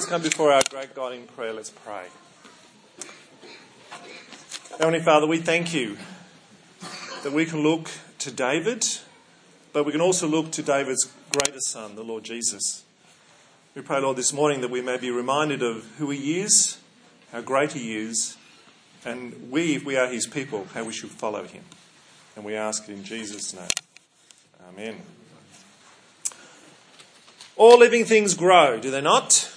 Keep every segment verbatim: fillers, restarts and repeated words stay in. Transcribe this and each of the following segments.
Let's come before our great God in prayer. Let's pray. Heavenly Father, we thank you that we can look to David, but we can also look to David's greatest son, the Lord Jesus. We pray, Lord, this morning that we may be reminded of who he is, how great he is, and we, if we are his people, how we should follow him. And we ask it in Jesus' name. Amen. All living things grow, do they not?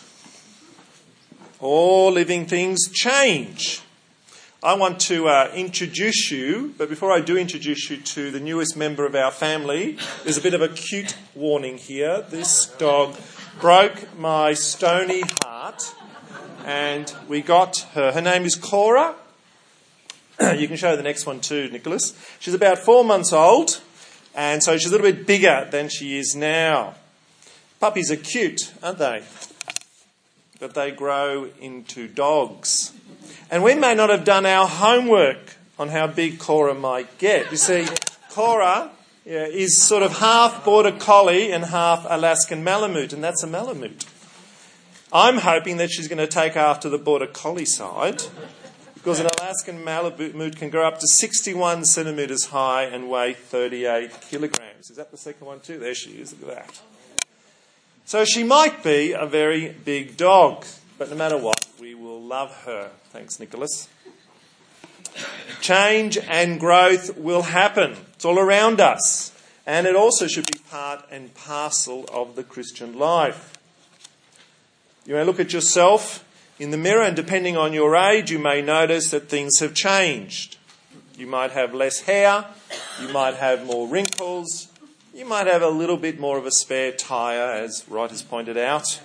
All living things change. I want to uh, introduce you, but before I do introduce you to the newest member of our family, there's a bit of a cute warning here. This dog broke my stony heart, and we got her. Her name is Cora. You can show the next one too, Nicholas. She's about four months old, and so she's a little bit bigger than she is now. Puppies are cute, aren't they? But they grow into dogs. And we may not have done our homework on how big Cora might get. You see, Cora yeah, is sort of half Border Collie and half Alaskan Malamute, and that's a Malamute. I'm hoping that she's going to take after the Border Collie side, because an Alaskan Malamute can grow up to sixty-one centimetres high and weigh thirty-eight kilograms. Is that the second one too? There she is, look at that. So she might be a very big dog, but no matter what, we will love her. Thanks, Nicholas. Change and growth will happen. It's all around us. And it also should be part and parcel of the Christian life. You may look at yourself in the mirror, and depending on your age, you may notice that things have changed. You might have less hair. You might have more wrinkles. You might have a little bit more of a spare tyre, as Wright has pointed out.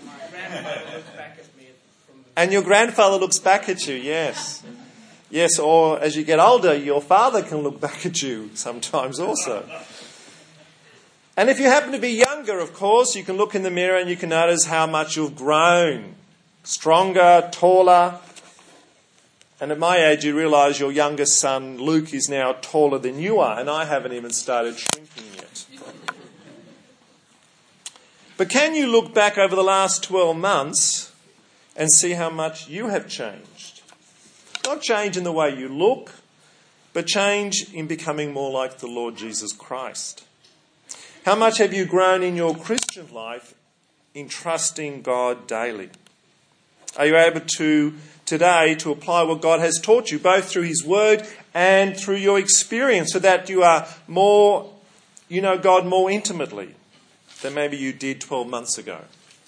And your grandfather looks back at you, yes. Yes, or as you get older, your father can look back at you sometimes also. And if you happen to be younger, of course, you can look in the mirror and you can notice how much you've grown. Stronger, taller. And at my age, you realise your youngest son, Luke, is now taller than you are, and I haven't even started shrinking yet. But can you look back over the last twelve months and see how much you have changed? Not change in the way you look, but change in becoming more like the Lord Jesus Christ. How much have you grown in your Christian life in trusting God daily? Are you able to today to apply what God has taught you, both through his word and through your experience, so that you are more, you know God more intimately than maybe you did twelve months ago?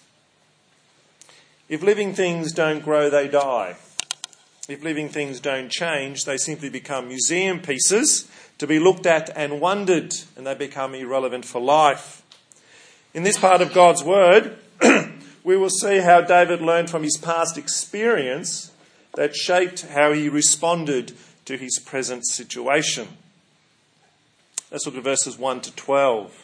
If living things don't grow, they die. If living things don't change, they simply become museum pieces to be looked at and wondered, and they become irrelevant for life. In this part of God's word, we will see how David learned from his past experience that shaped how he responded to his present situation. Let's look at verses one to twelve.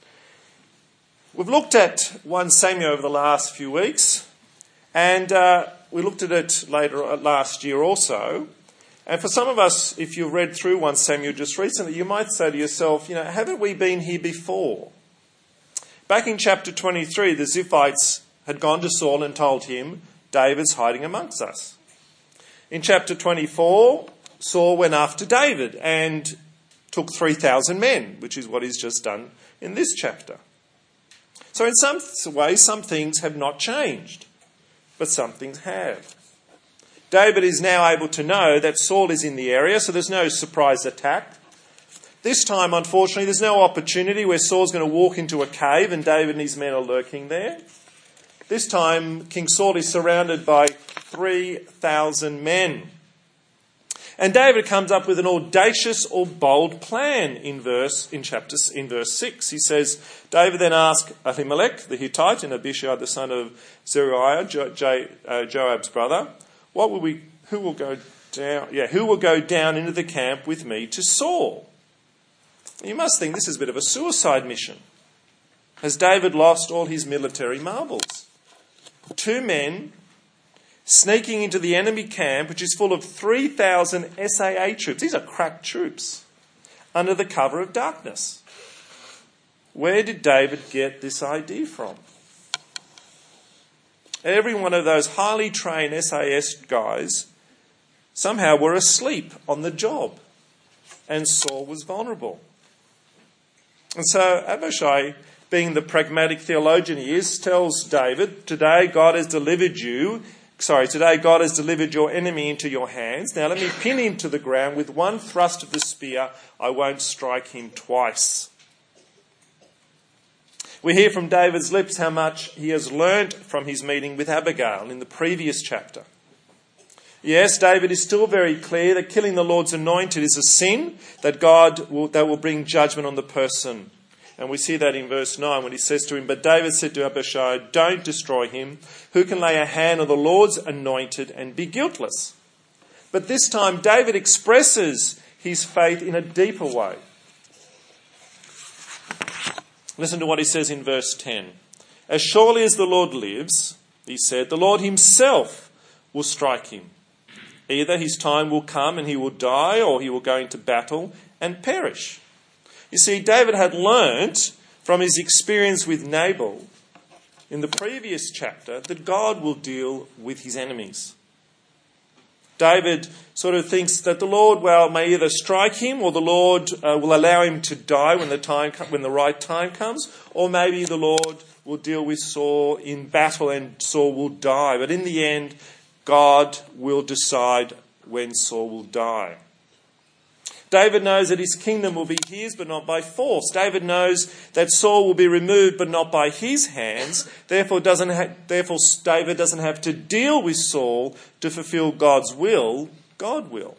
We've looked at First Samuel over the last few weeks, and uh, we looked at it later uh, last year also. And for some of us, if you've read through First Samuel just recently, you might say to yourself, you know, haven't we been here before? Back in chapter twenty-three, the Ziphites had gone to Saul and told him, David's hiding amongst us. In chapter twenty-four, Saul went after David and took three thousand men, which is what he's just done in this chapter. So in some ways, some things have not changed, but some things have. David is now able to know that Saul is in the area, so there's no surprise attack. This time, unfortunately, there's no opportunity where Saul's going to walk into a cave and David and his men are lurking there. This time, King Saul is surrounded by three thousand men. And David comes up with an audacious or bold plan in verse in chapter in verse six. He says, David then asked Ahimelech the Hittite and Abishai the son of Zeruiah, jo- J- uh, Joab's brother, what will we? Who will go down? Yeah, who will go down into the camp with me to Saul? You must think this is a bit of a suicide mission. Has David lost all his military marbles? Two men sneaking into the enemy camp, which is full of three thousand S A A troops. These are crack troops under the cover of darkness. Where did David get this idea from? Every one of those highly trained S A S guys somehow were asleep on the job, and Saul was vulnerable. And so Abishai, being the pragmatic theologian he is, tells David, today God has delivered you, sorry, today God has delivered your enemy into your hands. Now let me pin him to the ground with one thrust of the spear. I won't strike him twice. We hear from David's lips how much he has learnt from his meeting with Abigail in the previous chapter. Yes, David is still very clear that killing the Lord's anointed is a sin, that God will, that will bring judgment on the person. And we see that in verse nine when he says to him, but David said to Abishai, don't destroy him. Who can lay a hand on the Lord's anointed and be guiltless? But this time David expresses his faith in a deeper way. Listen to what he says in verse ten. As surely as the Lord lives, he said, the Lord himself will strike him. Either his time will come and he will die, or he will go into battle and perish. You see, David had learnt from his experience with Nabal in the previous chapter that God will deal with his enemies. David sort of thinks that the Lord, well, may either strike him, or the Lord uh, will allow him to die when the time when the right time comes, or maybe the Lord will deal with Saul in battle and Saul will die. But in the end, God will decide when Saul will die. David knows that his kingdom will be his, but not by force. David knows that Saul will be removed, but not by his hands. Therefore, doesn't ha- therefore, David doesn't have to deal with Saul to fulfill God's will. God will.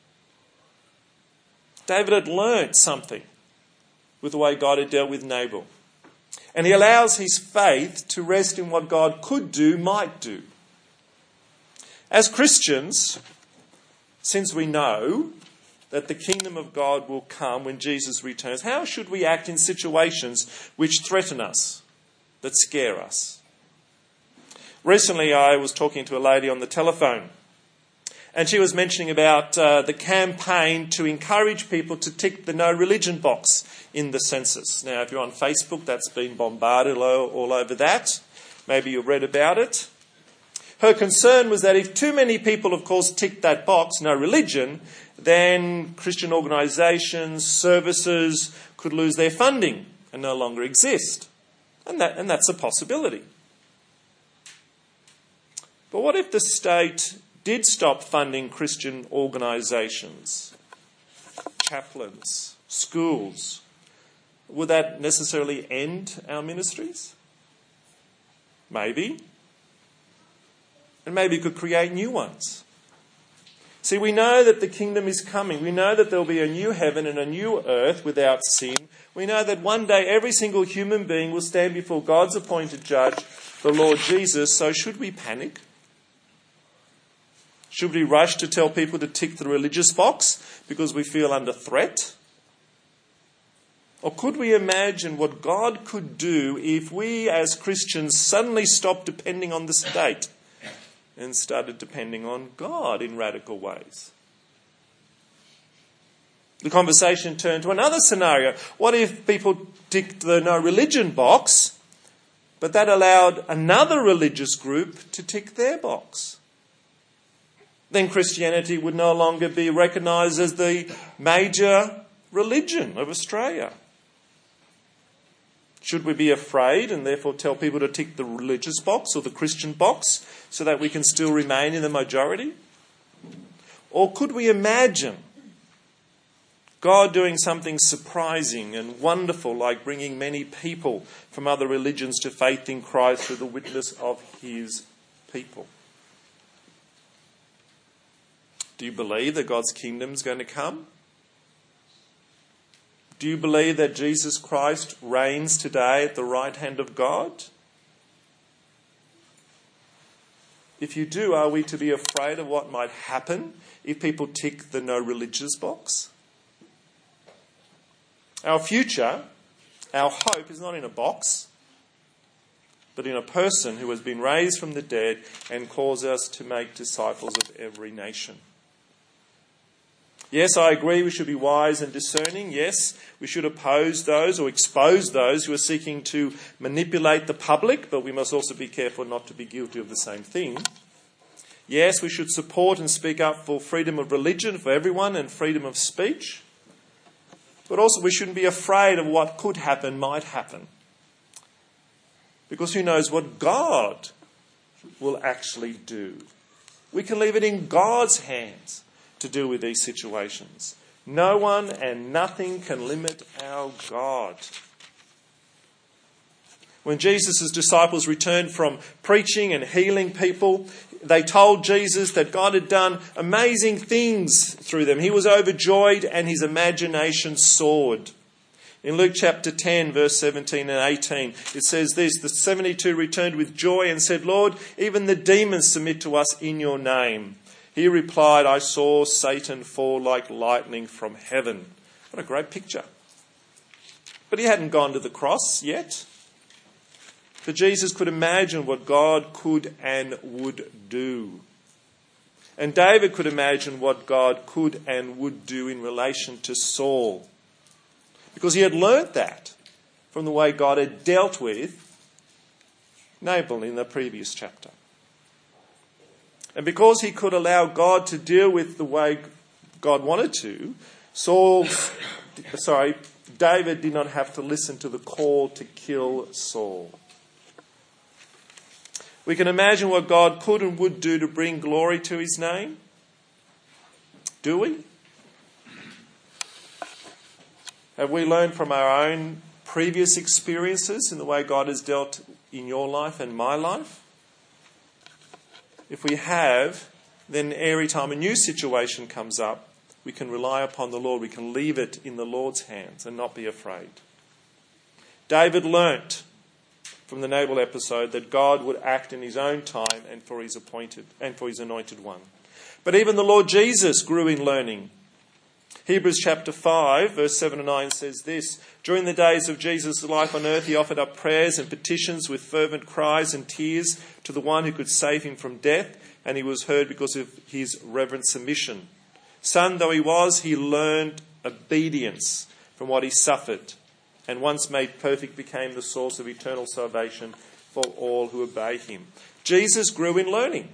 David had learnt something with the way God had dealt with Nabal. And he allows his faith to rest in what God could do, might do. As Christians, since we know that the kingdom of God will come when Jesus returns, how should we act in situations which threaten us, that scare us? Recently, I was talking to a lady on the telephone, and she was mentioning about uh, the campaign to encourage people to tick the no religion box in the census. Now, if you're on Facebook, that's been bombarded all, all over that. Maybe you've read about it. Her concern was that if too many people, of course, ticked that box, no religion, then Christian organisations, services could lose their funding and no longer exist. And that, and that's a possibility. But what if the state did stop funding Christian organisations, chaplains, schools? Would that necessarily end our ministries? Maybe. And maybe it could create new ones. See, we know that the kingdom is coming. We know that there will be a new heaven and a new earth without sin. We know that one day every single human being will stand before God's appointed judge, the Lord Jesus. So should we panic? Should we rush to tell people to tick the religious box because we feel under threat? Or could we imagine what God could do if we as Christians suddenly stopped depending on the state and started depending on God in radical ways? The conversation turned to another scenario. What if people ticked the no religion box, but that allowed another religious group to tick their box? Then Christianity would no longer be recognised as the major religion of Australia. Should we be afraid and therefore tell people to tick the religious box or the Christian box so that we can still remain in the majority? Or could we imagine God doing something surprising and wonderful, like bringing many people from other religions to faith in Christ through the witness of his people? Do you believe that God's kingdom is going to come? Do you believe that Jesus Christ reigns today at the right hand of God? If you do, are we to be afraid of what might happen if people tick the no religious box? Our future, our hope is not in a box, but in a person who has been raised from the dead and calls us to make disciples of every nation. Yes, I agree we should be wise and discerning. Yes, we should oppose those or expose those who are seeking to manipulate the public, but we must also be careful not to be guilty of the same thing. Yes, we should support and speak up for freedom of religion for everyone and freedom of speech. But also we shouldn't be afraid of what could happen, might happen. Because who knows what God will actually do. We can leave it in God's hands to deal with these situations. No one and nothing can limit our God. When Jesus' disciples returned from preaching and healing people, they told Jesus that God had done amazing things through them. He was overjoyed and his imagination soared. In Luke chapter ten, verse seventeen and eighteen, it says this, the seventy-two returned with joy and said, Lord, even the demons submit to us in your name. He replied, I saw Satan fall like lightning from heaven. What a great picture. But he hadn't gone to the cross yet. But Jesus could imagine what God could and would do. And David could imagine what God could and would do in relation to Saul. Because he had learnt that from the way God had dealt with Nabal in the previous chapter. And because he could allow God to deal with the way God wanted to, Saul, sorry, David did not have to listen to the call to kill Saul. We can imagine what God could and would do to bring glory to his name. Do we? Have we learned from our own previous experiences in the way God has dealt in your life and my life? If we have, then every time a new situation comes up, we can rely upon the Lord. We can leave it in the Lord's hands and not be afraid. David learnt from the Nabal episode that God would act in his own time and for his appointed and for his anointed one. But even the Lord Jesus grew in learning. Hebrews chapter five, verse seven and nine says this, during the days of Jesus' life on earth, he offered up prayers and petitions with fervent cries and tears to the one who could save him from death, and he was heard because of his reverent submission. Son though he was, he learned obedience from what he suffered, and once made perfect became the source of eternal salvation for all who obey him. Jesus grew in learning.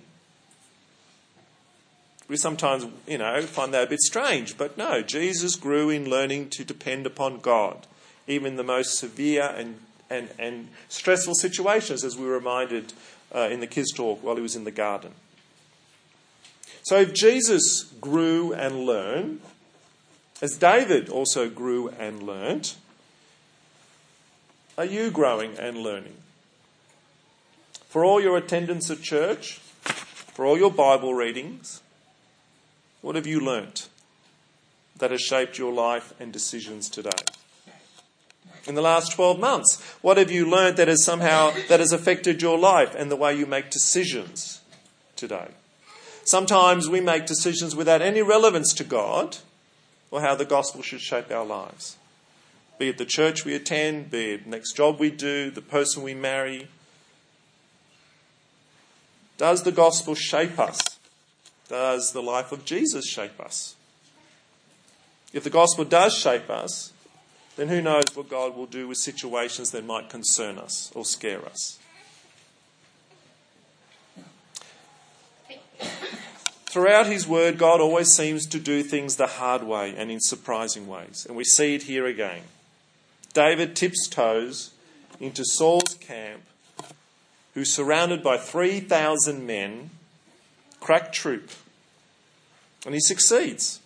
We sometimes, you know, find that a bit strange, but no, Jesus grew in learning to depend upon God, even in the most severe and, and, and stressful situations, as we were reminded uh, in the kids' talk while he was in the garden. So if Jesus grew and learned, as David also grew and learned, are you growing and learning? For all your attendance at church, for all your Bible readings, what have you learnt that has shaped your life and decisions today? In the last twelve months, what have you learnt that has somehow that has affected your life and the way you make decisions today? Sometimes we make decisions without any relevance to God or how the gospel should shape our lives. Be it the church we attend, be it the next job we do, the person we marry. Does the gospel shape us? Does the life of Jesus shape us? If the gospel does shape us, then who knows what God will do with situations that might concern us or scare us. Throughout his word, God always seems to do things the hard way and in surprising ways. And we see it here again. David tips toes into Saul's camp, who's surrounded by three thousand men, crack troop, and he succeeds.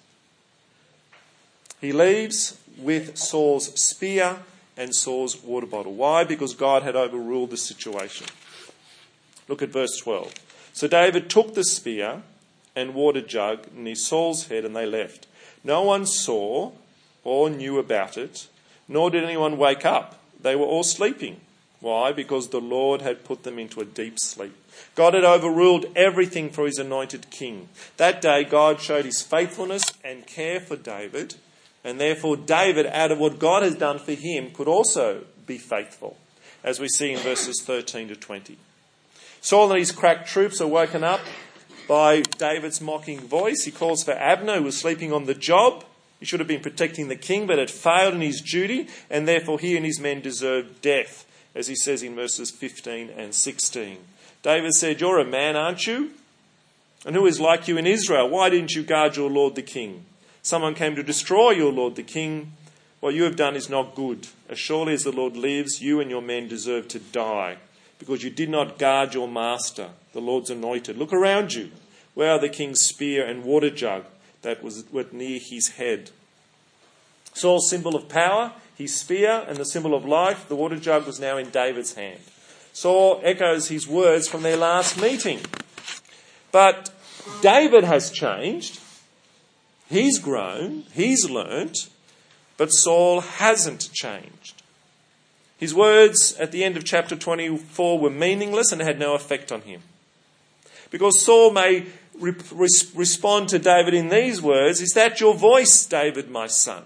He leaves with Saul's spear and Saul's water bottle. Why? Because God had overruled the situation. Look at verse twelve. So David took the spear and water jug near Saul's head, and they left. No one saw or knew about it, nor did anyone wake up. They were all sleeping. Why? Because the Lord had put them into a deep sleep. God had overruled everything for his anointed king. That day, God showed his faithfulness and care for David, and therefore David, out of what God has done for him, could also be faithful, as we see in verses thirteen to twenty. Saul and his crack troops are woken up by David's mocking voice. He calls for Abner, who was sleeping on the job. He should have been protecting the king, but had failed in his duty, and therefore he and his men deserved death, as he says in verses fifteen and sixteen. David said, "You're a man, aren't you? And who is like you in Israel? Why didn't you guard your lord the king? Someone came to destroy your lord the king. What you have done is not good. As surely as the Lord lives, you and your men deserve to die, because you did not guard your master, the Lord's anointed. Look around you. Where are the king's spear and water jug that was near his head?" Saul's symbol of power, his spear, and the symbol of life, the water jug, was now in David's hand. Saul echoes his words from their last meeting. But David has changed. He's grown. He's learnt. But Saul hasn't changed. His words at the end of chapter twenty-four were meaningless and had no effect on him. Because Saul may re- res- respond to David in these words, "Is that your voice, David, my son?"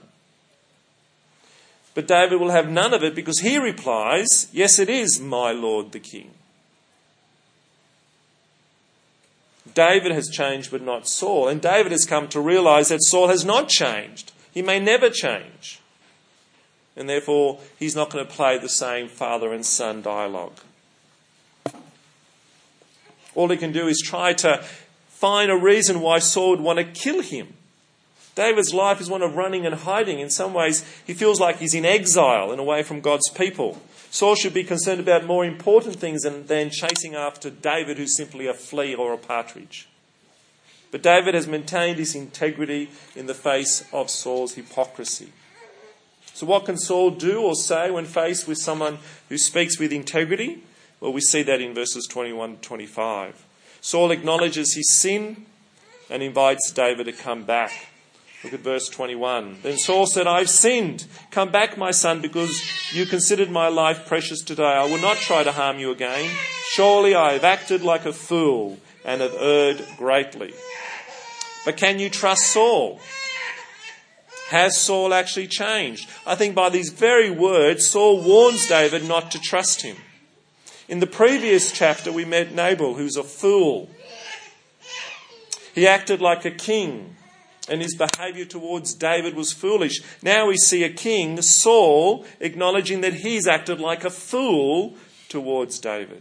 But David will have none of it, because he replies, "Yes, it is, my lord the king." David has changed, but not Saul. And David has come to realise that Saul has not changed. He may never change. And therefore, he's not going to play the same father and son dialogue. All he can do is try to find a reason why Saul would want to kill him. David's life is one of running and hiding. In some ways, he feels like he's in exile and away from God's people. Saul should be concerned about more important things than, than chasing after David, who's simply a flea or a partridge. But David has maintained his integrity in the face of Saul's hypocrisy. So what can Saul do or say when faced with someone who speaks with integrity? Well, we see that in verses twenty-one to twenty-five. Saul acknowledges his sin and invites David to come back. Look at verse twenty-one. Then Saul said, "I've sinned. Come back, my son, because you considered my life precious today. I will not try to harm you again. Surely I have acted like a fool and have erred greatly." But can you trust Saul? Has Saul actually changed? I think by these very words, Saul warns David not to trust him. In the previous chapter, we met Nabal, who's a fool. He acted like a king, and his behaviour towards David was foolish. Now we see a king, Saul, acknowledging that he's acted like a fool towards David.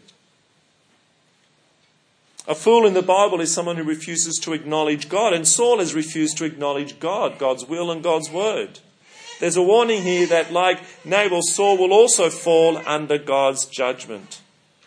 A fool in the Bible is someone who refuses to acknowledge God, and Saul has refused to acknowledge God, God's will and God's word. There's a warning here that, like Nabal, Saul will also fall under God's judgment.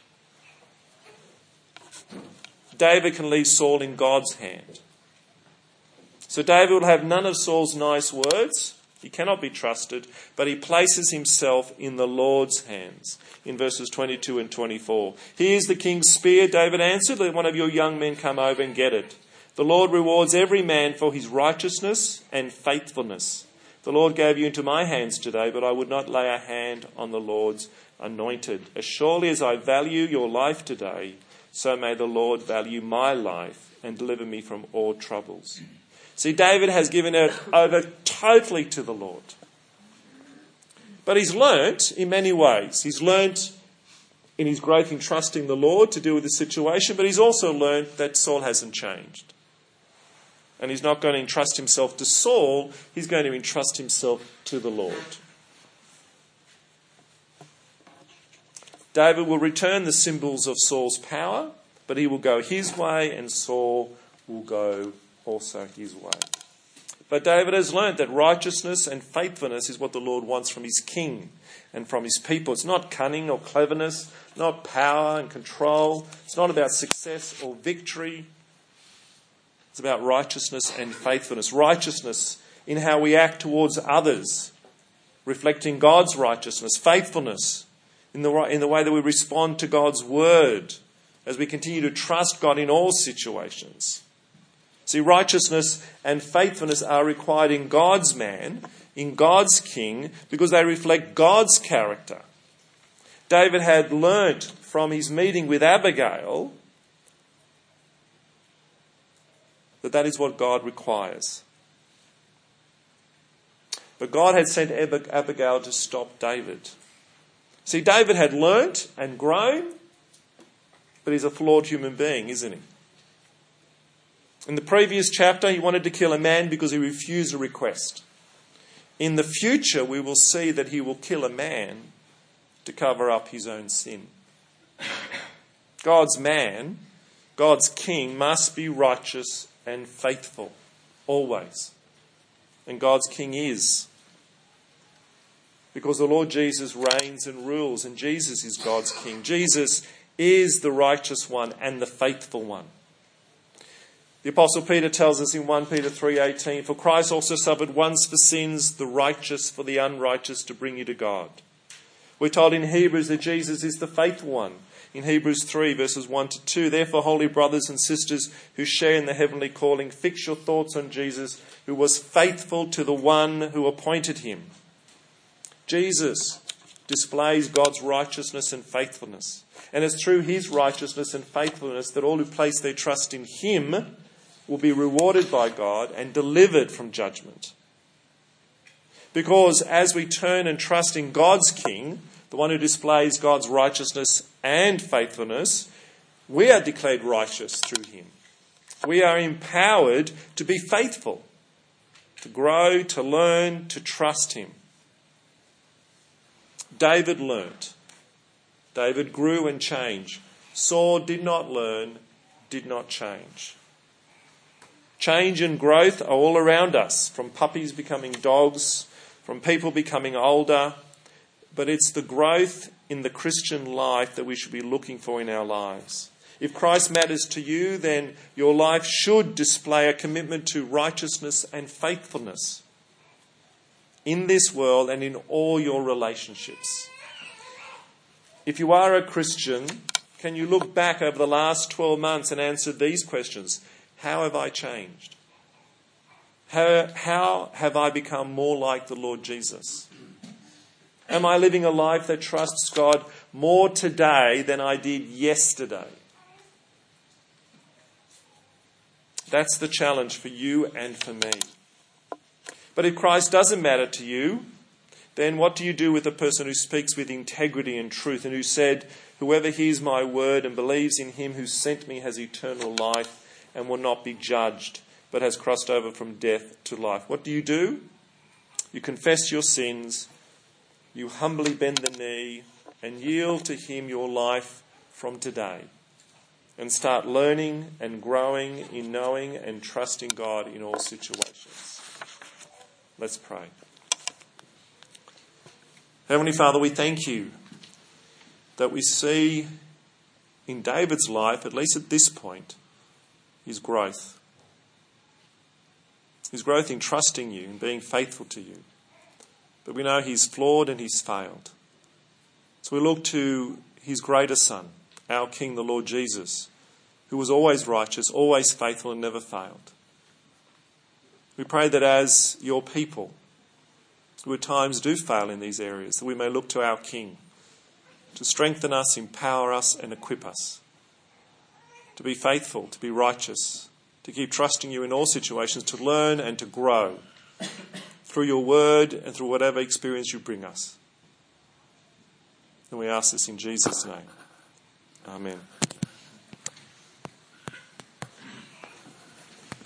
David can leave Saul in God's hand. So David will have none of Saul's nice words. He cannot be trusted, but he places himself in the Lord's hands. In verses twenty-two and twenty-four. "Here's the king's spear," David answered. "Let one of your young men come over and get it. The Lord rewards every man for his righteousness and faithfulness. The Lord gave you into my hands today, but I would not lay a hand on the Lord's anointed. As surely as I value your life today, so may the Lord value my life and deliver me from all troubles." See, David has given it over totally to the Lord. But he's learnt in many ways. He's learnt in his growth in trusting the Lord to deal with the situation, but he's also learnt that Saul hasn't changed. And he's not going to entrust himself to Saul, he's going to entrust himself to the Lord. David will return the symbols of Saul's power, but he will go his way and Saul will go also his way. But David has learnt that righteousness and faithfulness is what the Lord wants from his king and from his people. It's not cunning or cleverness, not power and control. It's not about success or victory. It's about righteousness and faithfulness. Righteousness in how we act towards others, reflecting God's righteousness. Faithfulness in the, in the way that we respond to God's word as we continue to trust God in all situations. See, righteousness and faithfulness are required in God's man, in God's king, because they reflect God's character. David had learnt from his meeting with Abigail that that is what God requires. But God had sent Abigail to stop David. See, David had learnt and grown, but he's a flawed human being, isn't he? In the previous chapter, he wanted to kill a man because he refused a request. In the future, we will see that he will kill a man to cover up his own sin. God's man, God's king, must be righteous and faithful, always. And God's king is. Because the Lord Jesus reigns and rules, and Jesus is God's king. Jesus is the righteous one and the faithful one. The Apostle Peter tells us in First Peter three eighteen, "For Christ also suffered once for sins, the righteous for the unrighteous, to bring you to God." We're told in Hebrews that Jesus is the faithful one. In Hebrews three, verses one to two, "Therefore, holy brothers and sisters who share in the heavenly calling, fix your thoughts on Jesus, who was faithful to the one who appointed him." Jesus displays God's righteousness and faithfulness. And it's through his righteousness and faithfulness that all who place their trust in him will be rewarded by God and delivered from judgment. Because as we turn and trust in God's King, the one who displays God's righteousness and faithfulness, we are declared righteous through him. We are empowered to be faithful, to grow, to learn, to trust him. David learnt. David grew and changed. Saul did not learn, did not change. Change and growth are all around us, from puppies becoming dogs, from people becoming older. But it's the growth in the Christian life that we should be looking for in our lives. If Christ matters to you, then your life should display a commitment to righteousness and faithfulness in this world and in all your relationships. If you are a Christian, can you look back over the last twelve months and answer these questions? How have I changed? How, how have I become more like the Lord Jesus? Am I living a life that trusts God more today than I did yesterday? That's the challenge for you and for me. But if Christ doesn't matter to you, then what do you do with a person who speaks with integrity and truth and who said, "Whoever hears my word and believes in him who sent me has eternal life and will not be judged, but has crossed over from death to life"? What do you do? You confess your sins, you humbly bend the knee and yield to him your life from today, and start learning and growing in knowing and trusting God in all situations. Let's pray. Heavenly Father, we thank you that we see in David's life, at least at this point, his growth. His growth in trusting you and being faithful to you. But we know he's flawed and he's failed. So we look to his greater son, our King, the Lord Jesus, who was always righteous, always faithful and never failed. We pray that as your people, who at times do fail in these areas, that we may look to our King to strengthen us, empower us and equip us to be faithful, to be righteous, to keep trusting you in all situations, to learn and to grow through your word and through whatever experience you bring us. And we ask this in Jesus' name. Amen.